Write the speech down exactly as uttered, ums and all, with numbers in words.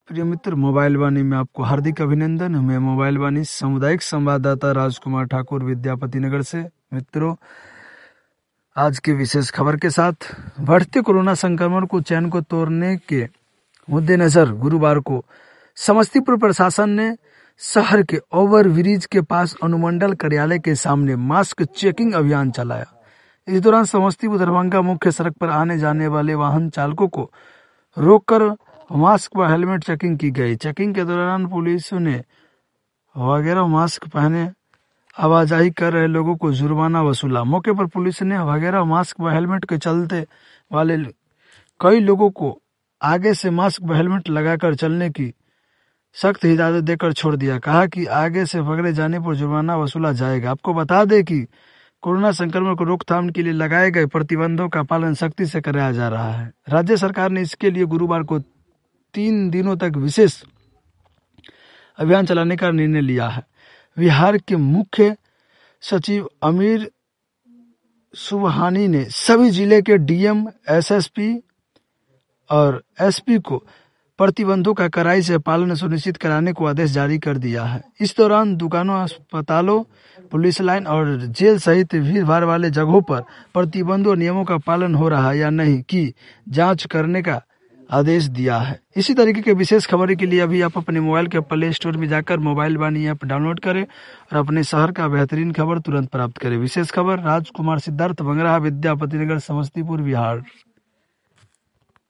प्रिय मित्र, मोबाइल वाणी में आपको हार्दिक अभिनंदन। मैं मोबाइल वाणी सामुदायिक संवाददाता राजकुमार ठाकुर विद्यापति नगर से। मित्रों, आज की विशेष खबर के साथ बढ़ते कोरोना संक्रमण को चैन को तोड़ने के मद्देनजर गुरुवार को समस्तीपुर प्रशासन ने शहर के ओवरब्रिज के पास अनुमंडल कार्यालय के सामने मास्क चेकिंग अभियान चलाया। इस दौरान समस्तीपुर दरभंगा मुख्य सड़क पर आने जाने वाले वाहन चालकों को रोककर मास्क व हेलमेट चेकिंग की गई। चेकिंग के दौरान पुलिस ने वगैरह मास्क पहने आवाजाही कर रहे लोगों को जुर्माना वसूला। मौके पर पुलिस ने वगैरह मास्क व हेलमेट के चलते वाले कई लोगों को आगे से मास्क व हेलमेट लगाकर चलने की सख्त हिदायत देकर छोड़ दिया। कहा कि आगे से पकड़े जाने पर जुर्माना वसूला जाएगा। आपको बता दें कि कोरोना संक्रमण को रोकथाम के लिए लगाए गए प्रतिबंधों का पालन सख्ती से कराया जा रहा है। राज्य सरकार ने इसके लिए गुरुवार को तीन दिनों तक विशेष अभियान चलाने का निर्णय लिया है। बिहार के मुख्य सचिव अमीर सुबहानी ने सभी जिले के डीएम, एसएसपी और एसपी को प्रतिबंधों का कड़ाई से पालन सुनिश्चित कराने को आदेश जारी कर दिया है। इस दौरान दुकानों, अस्पतालों, पुलिस लाइन और जेल सहित भीड़ भाड़ वाले जगहों पर प्रतिबंधों और नियमों का पालन हो रहा है या नहीं की जांच करने का आदेश दिया है। इसी तरीके के विशेष खबरों के लिए अभी आप अपने मोबाइल के प्ले स्टोर में जाकर मोबाइल वाणी ऐप डाउनलोड करें और अपने शहर का बेहतरीन खबर तुरंत प्राप्त करें। विशेष खबर राजकुमार सिद्धार्थ बंगरा, विद्यापति नगर, समस्तीपुर, बिहार।